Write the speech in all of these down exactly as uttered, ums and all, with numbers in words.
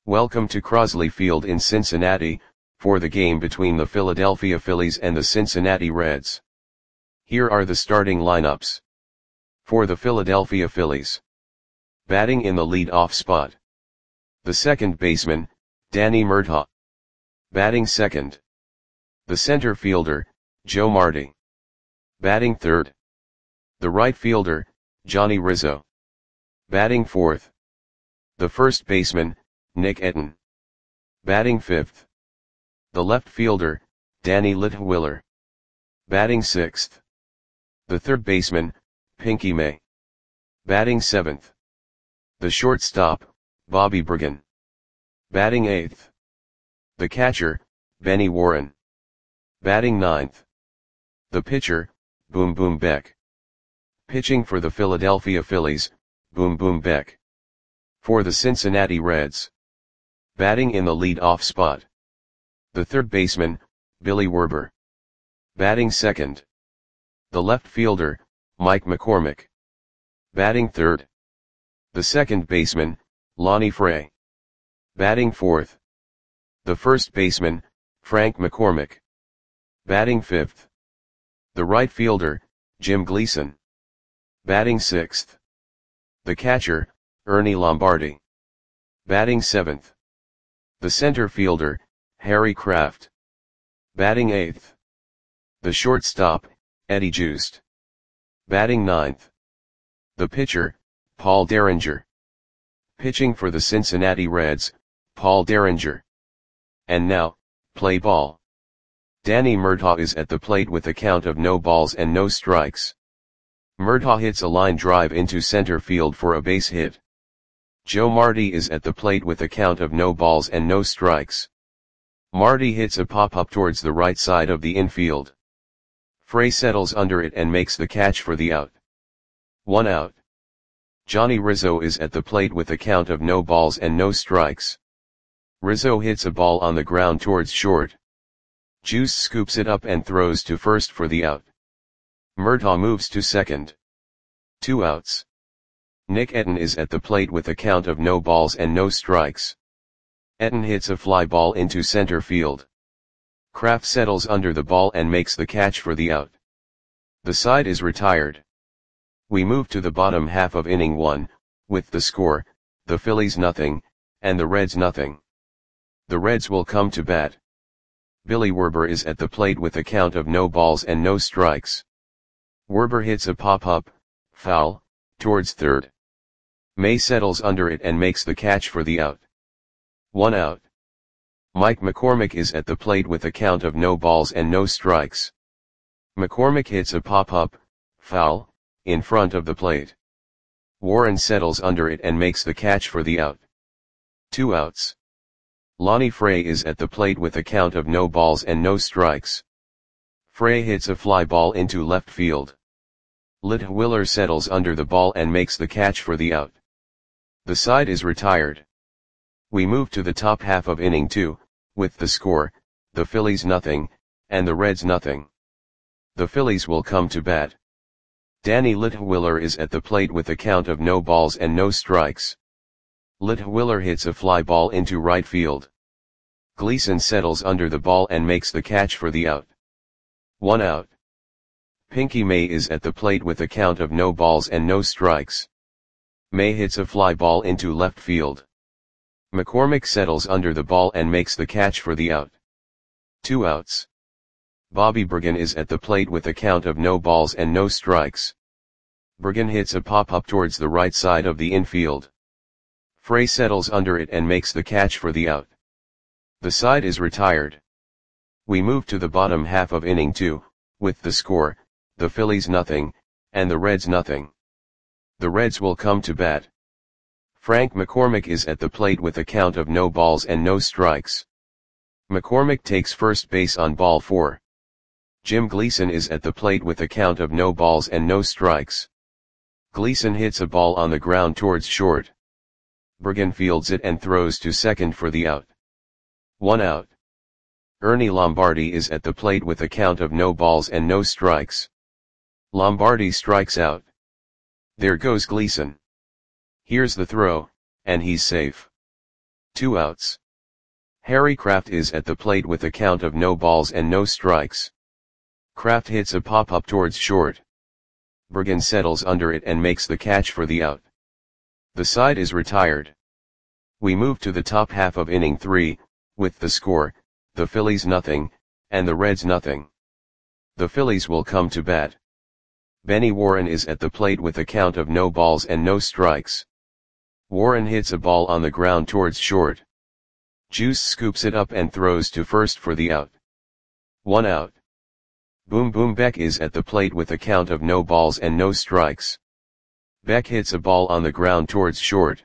Welcome to Crosley Field in Cincinnati, for the game between the Philadelphia Phillies and the Cincinnati Reds. Here are the starting lineups. For the Philadelphia Phillies. Batting in the lead-off spot. The second baseman, Danny Murtaugh. Batting second. The center fielder, Joe Marti. Batting third. The right fielder, Johnny Rizzo. Batting fourth. The first baseman, Nick Etten. Batting fifth. The left fielder, Danny Litwiler. Batting sixth. The third baseman, Pinky May. Batting seventh. The shortstop, Bobby Bergen. Batting eighth. The catcher, Benny Warren. Batting ninth. The pitcher, Boom Boom Beck. Pitching for the Philadelphia Phillies, Boom Boom Beck. For the Cincinnati Reds. Batting in the lead-off spot. The third baseman, Billy Werber. Batting second. The left fielder, Mike McCormick. Batting third. The second baseman, Lonnie Fray. Batting fourth. The first baseman, Frank McCormick. Batting fifth. The right fielder, Jim Gleason. Batting sixth. The catcher, Ernie Lombardi. Batting seventh. The center fielder, Harry Kraft. Batting eighth. The shortstop, Eddie Joost. Batting ninth. The pitcher, Paul Derringer. Pitching for the Cincinnati Reds, Paul Derringer. And now, play ball. Danny Murtaugh is at the plate with a count of no balls and no strikes. Murtaugh hits a line drive into center field for a base hit. Joe Marti is at the plate with a count of no balls and no strikes. Marti hits a pop-up towards the right side of the infield. Fray settles under it and makes the catch for the out. One out. Johnny Rizzo is at the plate with a count of no balls and no strikes. Rizzo hits a ball on the ground towards short. Juice scoops it up and throws to first for the out. Murtaugh moves to second. Two outs. Nick Etten is at the plate with a count of no balls and no strikes. Etten hits a fly ball into center field. Kraft settles under the ball and makes the catch for the out. The side is retired. We move to the bottom half of inning one, with the score, the Phillies nothing, and the Reds nothing. The Reds will come to bat. Billy Werber is at the plate with a count of no balls and no strikes. Werber hits a pop-up, foul, towards third. May settles under it and makes the catch for the out. One out. Mike McCormick is at the plate with a count of no balls and no strikes. McCormick hits a pop-up, foul, in front of the plate. Warren settles under it and makes the catch for the out. Two outs. Lonnie Fray is at the plate with a count of no balls and no strikes. Fray hits a fly ball into left field. Litwiler settles under the ball and makes the catch for the out. The side is retired. We move to the top half of inning two, with the score, the Phillies nothing, and the Reds nothing. The Phillies will come to bat. Danny Litwiler is at the plate with a count of no balls and no strikes. Litwiler hits a fly ball into right field. Gleason settles under the ball and makes the catch for the out. One out. Pinky May is at the plate with a count of no balls and no strikes. May hits a fly ball into left field. McCormick settles under the ball and makes the catch for the out. Two outs. Bobby Bergen is at the plate with a count of no balls and no strikes. Bergen hits a pop-up towards the right side of the infield. Fray settles under it and makes the catch for the out. The side is retired. We move to the bottom half of inning two, with the score, the Phillies nothing, and the Reds nothing. The Reds will come to bat. Frank McCormick is at the plate with a count of no balls and no strikes. McCormick takes first base on ball four. Jim Gleason is at the plate with a count of no balls and no strikes. Gleason hits a ball on the ground towards short. Bergen fields it and throws to second for the out. One out. Ernie Lombardi is at the plate with a count of no balls and no strikes. Lombardi strikes out. There goes Gleason. Here's the throw, and he's safe. Two outs. Harry Kraft is at the plate with a count of no balls and no strikes. Kraft hits a pop-up towards short. Bergen settles under it and makes the catch for the out. The side is retired. We move to the top half of inning three, with the score, the Phillies nothing, and the Reds nothing. The Phillies will come to bat. Benny Warren is at the plate with a count of no balls and no strikes. Warren hits a ball on the ground towards short. Juice scoops it up and throws to first for the out. One out. Boom Boom Beck is at the plate with a count of no balls and no strikes. Beck hits a ball on the ground towards short.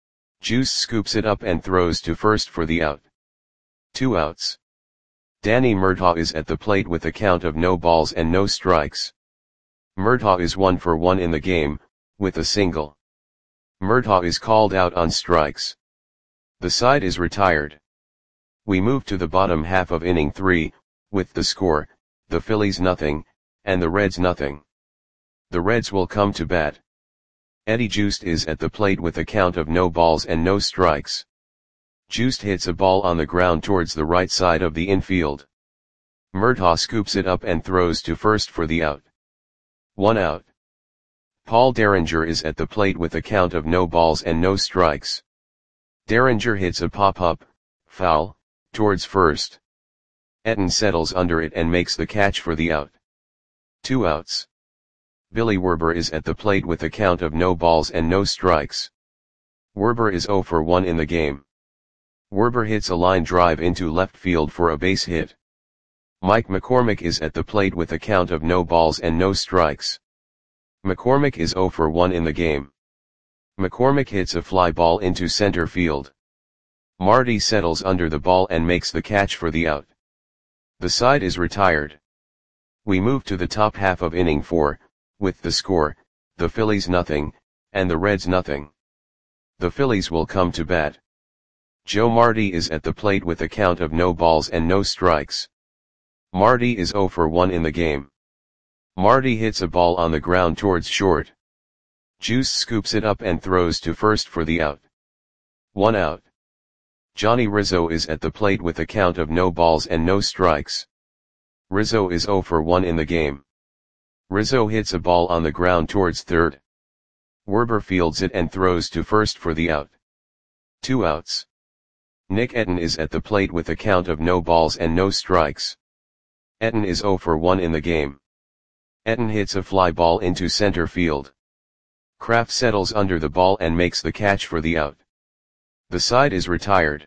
Juice scoops it up and throws to first for the out. Two outs. Danny Murtaugh is at the plate with a count of no balls and no strikes. Murtaugh is one for one in the game, with a single. Murtaugh is called out on strikes. The side is retired. We move to the bottom half of inning three, with the score, the Phillies nothing, and the Reds nothing. The Reds will come to bat. Eddie Juiced is at the plate with a count of no balls and no strikes. Juiced hits a ball on the ground towards the right side of the infield. Murtaugh scoops it up and throws to first for the out. One out. Paul Derringer is at the plate with a count of no balls and no strikes. Derringer hits a pop-up, foul, towards first. Etten settles under it and makes the catch for the out. Two outs. Billy Werber is at the plate with a count of no balls and no strikes. Werber is zero for one in the game. Werber hits a line drive into left field for a base hit. Mike McCormick is at the plate with a count of no balls and no strikes. McCormick is zero for one in the game. McCormick hits a fly ball into center field. Marty settles under the ball and makes the catch for the out. The side is retired. We move to the top half of inning four, with the score, the Phillies nothing, and the Reds nothing. The Phillies will come to bat. Joe Marty is at the plate with a count of no balls and no strikes. Marty is zero for one in the game. Marty hits a ball on the ground towards short. Juice scoops it up and throws to first for the out. One out. Johnny Rizzo is at the plate with a count of no balls and no strikes. Rizzo is zero for one in the game. Rizzo hits a ball on the ground towards third. Werber fields it and throws to first for the out. Two outs. Nick Etten is at the plate with a count of no balls and no strikes. Etten is zero for one in the game. Etten hits a fly ball into center field. Kraft settles under the ball and makes the catch for the out. The side is retired.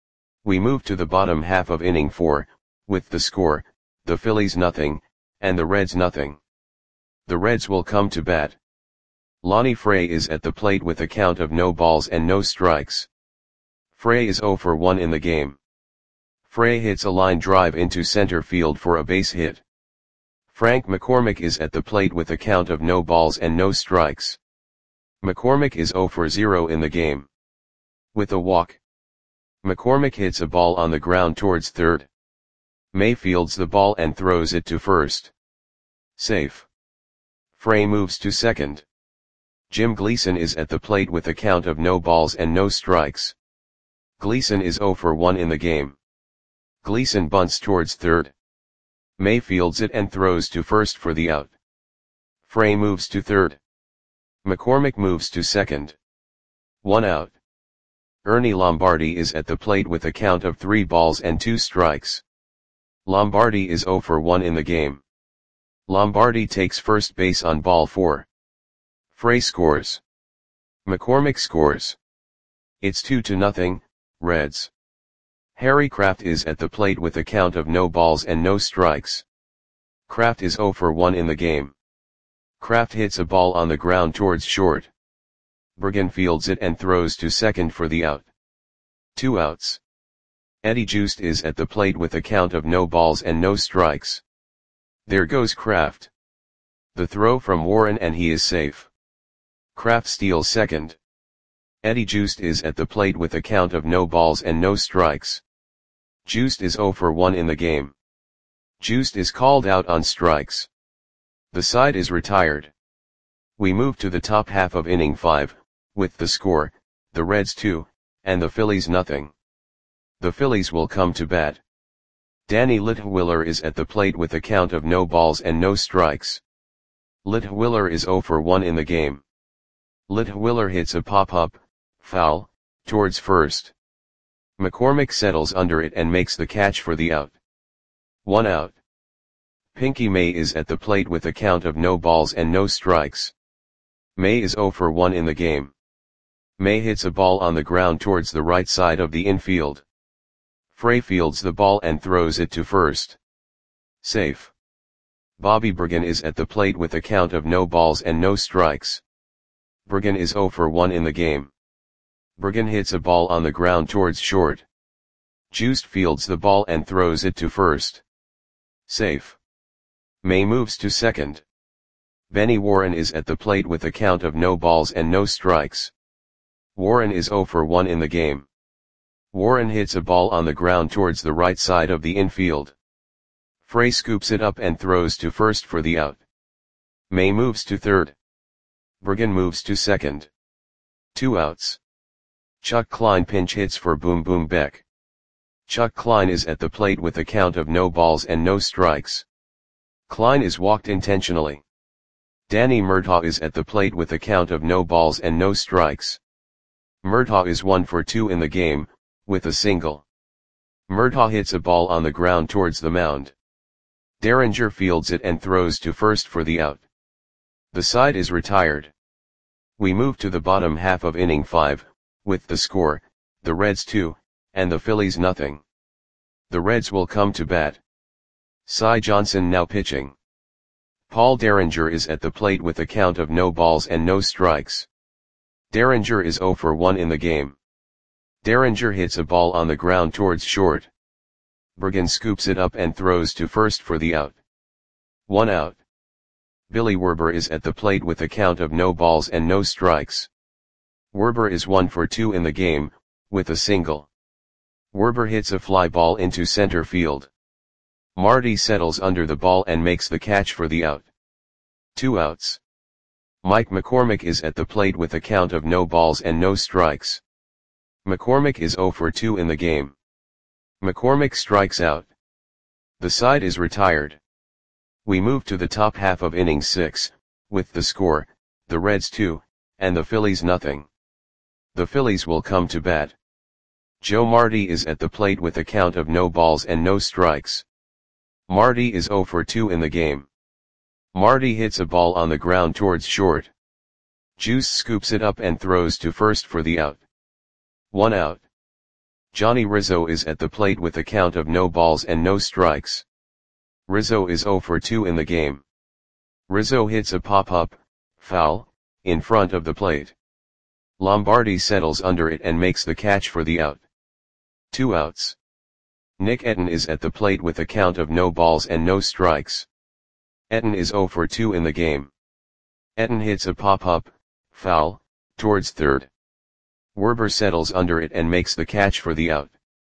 We move to the bottom half of inning four, with the score, the Phillies nothing, and the Reds nothing. The Reds will come to bat. Lonnie Frey is at the plate with a count of no balls and no strikes. Frey is zero for one in the game. Frey hits a line drive into center field for a base hit. Frank McCormick is at the plate with a count of no balls and no strikes. McCormick is zero for zero in the game. With a walk. McCormick hits a ball on the ground towards third. May fields the ball and throws it to first. Safe. Frey moves to second. Jim Gleason is at the plate with a count of no balls and no strikes. Gleason is zero for one in the game. Gleason bunts towards third. May fields it and throws to first for the out. Frey moves to third. McCormick moves to second. One out. Ernie Lombardi is at the plate with a count of three balls and two strikes. Lombardi is zero for one in the game. Lombardi takes first base on ball four. Frey scores. McCormick scores. It's two to nothing, Reds. Harry Kraft is at the plate with a count of no balls and no strikes. Kraft is zero for one in the game. Kraft hits a ball on the ground towards short. Bergen fields it and throws to second for the out. Two outs. Eddie Juiced is at the plate with a count of no balls and no strikes. There goes Kraft. The throw from Warren and he is safe. Kraft steals second. Eddie Juiced is at the plate with a count of no balls and no strikes. Juiced is zero for one in the game. Juiced is called out on strikes. The side is retired. We move to the top half of inning five, with the score, the Reds two, and the Phillies nothing. The Phillies will come to bat. Danny Litwiller is at the plate with a count of no balls and no strikes. Litwiller is oh for one in the game. Litwiller hits a pop-up, foul, towards first. McCormick settles under it and makes the catch for the out. One out. Pinky May is at the plate with a count of no balls and no strikes. May is oh for one in the game. May hits a ball on the ground towards the right side of the infield. Frey fields the ball and throws it to first. Safe. Bobby Bergen is at the plate with a count of no balls and no strikes. Bergen is oh for one in the game. Bergen hits a ball on the ground towards short. Juiced fields the ball and throws it to first. Safe. May moves to second. Benny Warren is at the plate with a count of no balls and no strikes. Warren is oh for one in the game. Warren hits a ball on the ground towards the right side of the infield. Frey scoops it up and throws to first for the out. May moves to third. Bergen moves to second. Two outs. Chuck Klein pinch hits for Boom Boom Beck. Chuck Klein is at the plate with a count of no balls and no strikes. Klein is walked intentionally. Danny Murtaugh is at the plate with a count of no balls and no strikes. Murtaugh is one for two in the game, with a single. Murtaugh hits a ball on the ground towards the mound. Derringer fields it and throws to first for the out. The side is retired. We move to the bottom half of inning five, with the score, the Reds two, and the Phillies nothing. The Reds will come to bat. Cy Johnson now pitching. Paul Derringer is at the plate with a count of no balls and no strikes. Derringer is oh for one in the game. Derringer hits a ball on the ground towards short. Bergen scoops it up and throws to first for the out. One out. Billy Werber is at the plate with a count of no balls and no strikes. Werber is one for two in the game, with a single. Werber hits a fly ball into center field. Marty settles under the ball and makes the catch for the out. Two outs. Mike McCormick is at the plate with a count of no balls and no strikes. McCormick is oh for two in the game. McCormick strikes out. The side is retired. We move to the top half of inning six, with the score, the Reds two, and the Phillies nothing. The Phillies will come to bat. Joe Marty is at the plate with a count of no balls and no strikes. Marty is oh for two in the game. Marty hits a ball on the ground towards short. Juice scoops it up and throws to first for the out. One out. Johnny Rizzo is at the plate with a count of no balls and no strikes. Rizzo is oh for two in the game. Rizzo hits a pop-up, foul, in front of the plate. Lombardi settles under it and makes the catch for the out. Two outs. Nick Etten is at the plate with a count of no balls and no strikes. Etten is oh for two in the game. Etten hits a pop-up, foul, towards third. Werber settles under it and makes the catch for the out.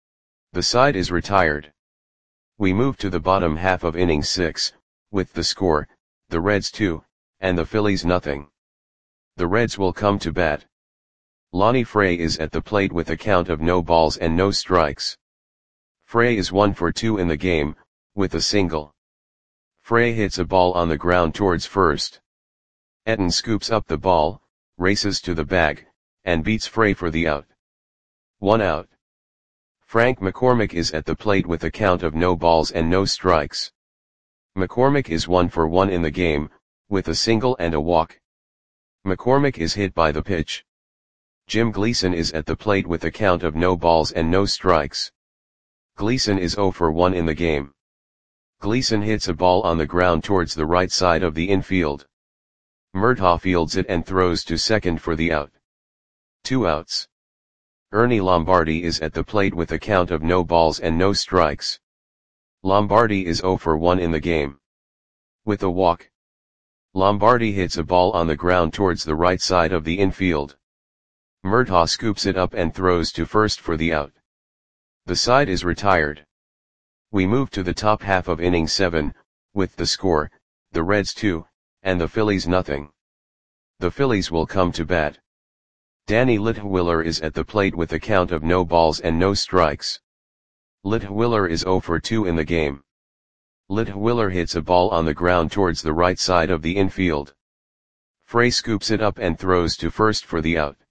The side is retired. We move to the bottom half of inning six, with the score, the Reds two, and the Phillies nothing. The Reds will come to bat. Lonnie Frey is at the plate with a count of no balls and no strikes. Frey is one for two in the game, with a single. Frey hits a ball on the ground towards first. Etten scoops up the ball, races to the bag, and beats Frey for the out. One out. Frank McCormick is at the plate with a count of no balls and no strikes. McCormick is one for one in the game, with a single and a walk. McCormick is hit by the pitch. Jim Gleason is at the plate with a count of no balls and no strikes. Gleason is oh for one in the game. Gleason hits a ball on the ground towards the right side of the infield. Murtaugh fields it and throws to second for the out. Two outs. Ernie Lombardi is at the plate with a count of no balls and no strikes. Lombardi is oh for one in the game. With a walk. Lombardi hits a ball on the ground towards the right side of the infield. Murtaugh scoops it up and throws to first for the out. The side is retired. We move to the top half of inning seven, with the score, the Reds two, and the Phillies nothing. The Phillies will come to bat. Danny Litwiller is at the plate with a count of no balls and no strikes. Litwiller is zero for two in the game. Litwiller hits a ball on the ground towards the right side of the infield. Frey scoops it up and throws to first for the out.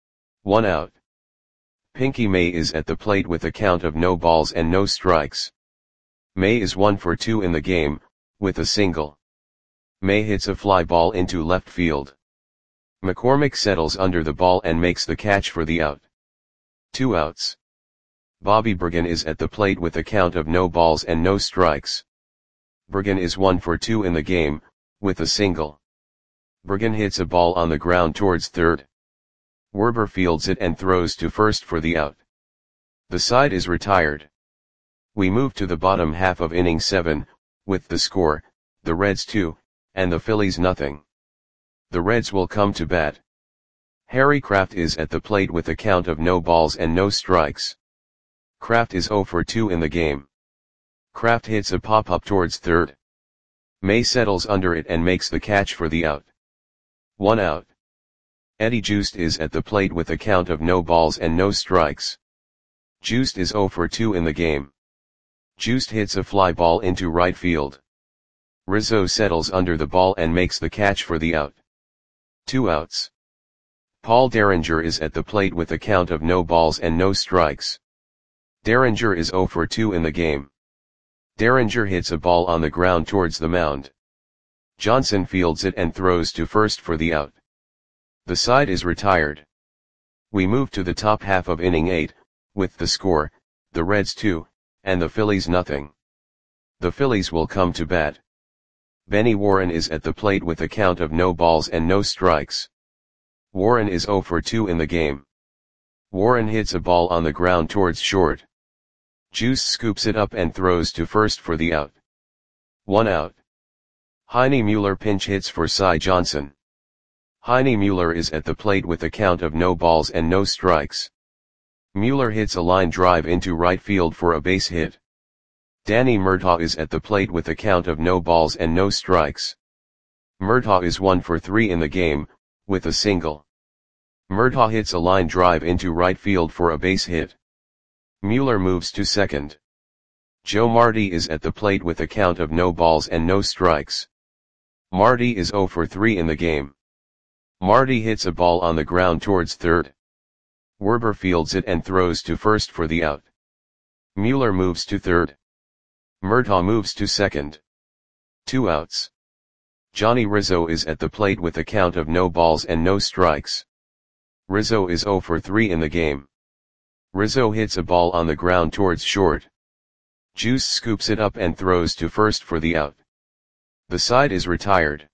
One out. Pinky May is at the plate with a count of no balls and no strikes. May is one for two in the game, with a single. May hits a fly ball into left field. McCormick settles under the ball and makes the catch for the out. Two outs. Bobby Bergen is at the plate with a count of no balls and no strikes. Bergen is one for two in the game, with a single. Bergen hits a ball on the ground towards third. Werber fields it and throws to first for the out. The side is retired. We move to the bottom half of inning seven, with the score, the Reds two, and the Phillies nothing. The Reds will come to bat. Harry Kraft is at the plate with a count of no balls and no strikes. Kraft is zero for two in the game. Kraft hits a pop-up towards third. May settles under it and makes the catch for the out. One out. Eddie Joost is at the plate with a count of no balls and no strikes. Joost is zero for two in the game. Joost hits a fly ball into right field. Rizzo settles under the ball and makes the catch for the out. Two outs. Paul Derringer is at the plate with a count of no balls and no strikes. Derringer is zero for two in the game. Derringer hits a ball on the ground towards the mound. Johnson fields it and throws to first for the out. The side is retired. We move to the top half of inning eight, with the score, the Reds two, and the Phillies nothing. The Phillies will come to bat. Benny Warren is at the plate with a count of no balls and no strikes. Warren is zero for two in the game. Warren hits a ball on the ground towards short. Juice scoops it up and throws to first for the out. One out. Heine Mueller pinch hits for Cy Johnson. Heine Mueller is at the plate with a count of no balls and no strikes. Mueller hits a line drive into right field for a base hit. Danny Murtaugh is at the plate with a count of no balls and no strikes. Murtaugh is one for three in the game, with a single. Murtaugh hits a line drive into right field for a base hit. Mueller moves to second. Joe Marty is at the plate with a count of no balls and no strikes. Marty is zero for three in the game. Marty hits a ball on the ground towards third. Werber fields it and throws to first for the out. Mueller moves to third. Murtaugh moves to second. Two outs. Johnny Rizzo is at the plate with a count of no balls and no strikes. Rizzo is zero for three in the game. Rizzo hits a ball on the ground towards short. Juice scoops it up and throws to first for the out. The side is retired.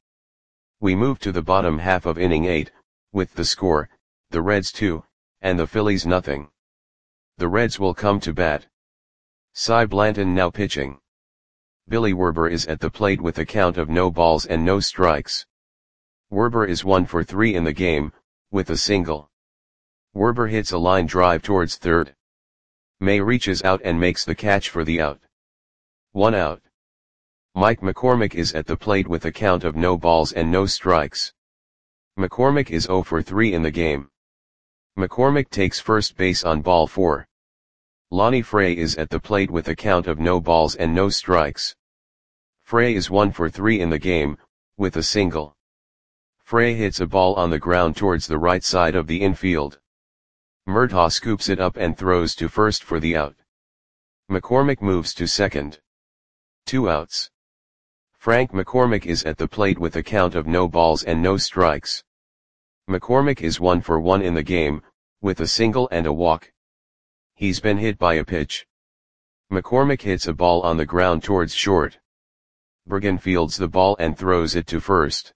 We move to the bottom half of inning eight, with the score, the Reds two, and the Phillies nothing. The Reds will come to bat. Cy Blanton now pitching. Billy Werber is at the plate with a count of no balls and no strikes. Werber is one for three in the game, with a single. Werber hits a line drive towards third. May reaches out and makes the catch for the out. One out. Mike McCormick is at the plate with a count of no balls and no strikes. McCormick is zero for three in the game. McCormick takes first base on ball four. Lonnie Frey is at the plate with a count of no balls and no strikes. Frey is one for three in the game, with a single. Frey hits a ball on the ground towards the right side of the infield. Murtaugh scoops it up and throws to first for the out. McCormick moves to second. Two outs. Frank McCormick is at the plate with a count of no balls and no strikes. McCormick is one for one in the game, with a single and a walk. He's been hit by a pitch. McCormick hits a ball on the ground towards short. Bergen fields the ball and throws it to first.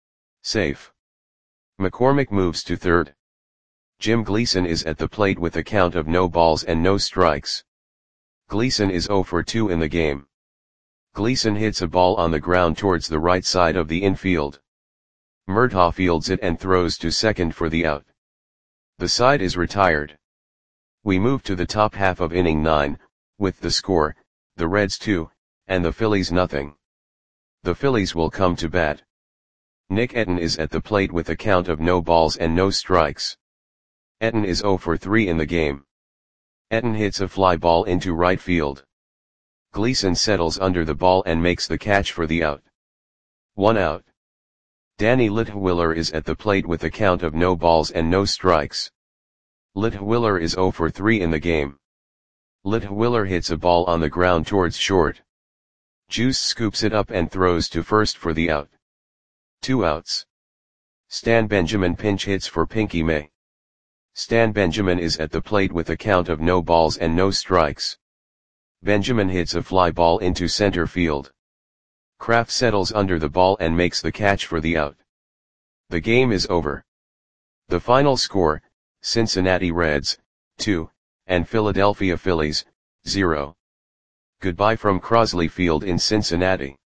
Safe. McCormick moves to third. Jim Gleason is at the plate with a count of no balls and no strikes. Gleason is zero for two in the game. Gleason hits a ball on the ground towards the right side of the infield. Murtaugh fields it and throws to second for the out. The side is retired. We move to the top half of inning nine, with the score, the Reds two, and the Phillies nothing. The Phillies will come to bat. Nick Etten is at the plate with a count of no balls and no strikes. Etten is zero for three in the game. Etten hits a fly ball into right field. Gleason settles under the ball and makes the catch for the out. One out. Danny Litwiller is at the plate with a count of no balls and no strikes. Litwiller is zero for three in the game. Litwiller hits a ball on the ground towards short. Juice scoops it up and throws to first for the out. Two outs. Stan Benjamin pinch hits for Pinky May. Stan Benjamin is at the plate with a count of no balls and no strikes. Benjamin hits a fly ball into center field. Kraft settles under the ball and makes the catch for the out. The game is over. The final score, Cincinnati Reds, two, and Philadelphia Phillies, zero. Goodbye from Crosley Field in Cincinnati.